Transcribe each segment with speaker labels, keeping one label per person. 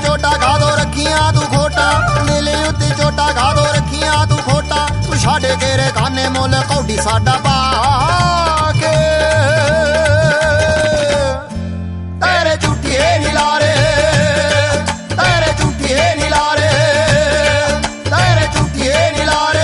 Speaker 1: चोटा खा दो रखियां तू खोटा, दिल उत्ते चोटा खा दो रखियां तू खोटा, तू छड़ के रे खाने मोल कौडी साडा पा के तेरे झूठिए नी लारे, तेरे झूठिए नी लारे, तेरे झूठिए नी लारे।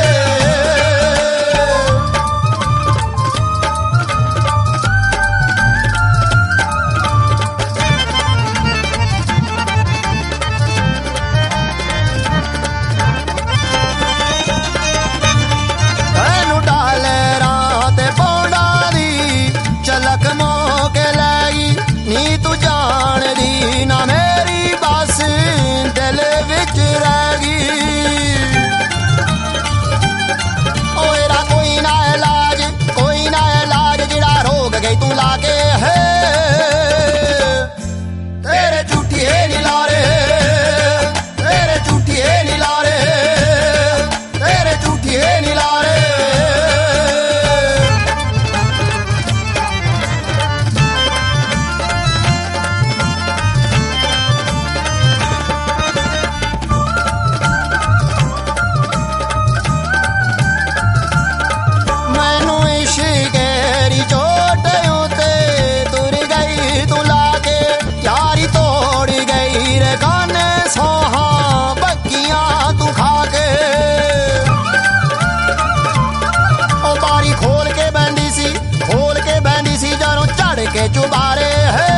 Speaker 1: के चुबारे है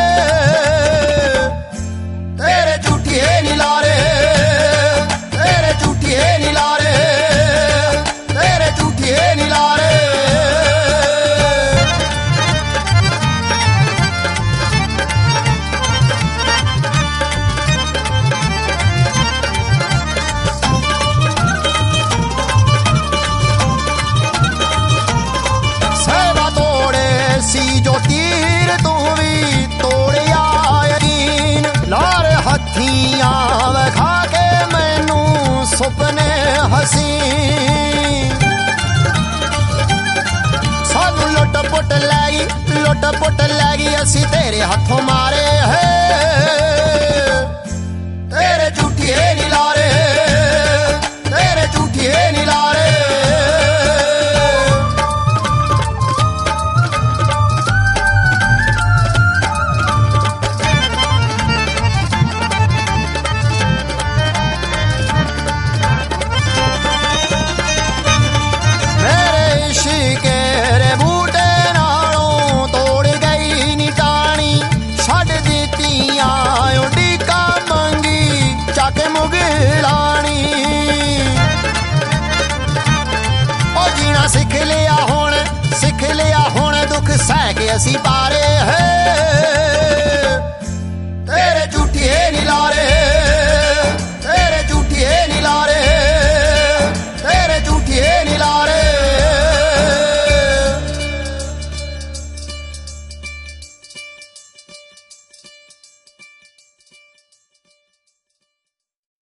Speaker 1: तेरे झूठिए नी लारे, तेरे झूठिए नी लारे, तेरे झूठिए नी लारे। सेवा तोड़े सी जो तीर तू भी तोड़िया यकीन, लारे हथियां खा के मैनू सुपने हसीन, सानू लुट पुट लैगी असी तेरे हथों मारे है तेरे झूठिए नी लारे, तेरे झूठिए नी लारे। सिख लिया हुण दुख सह के असी पारे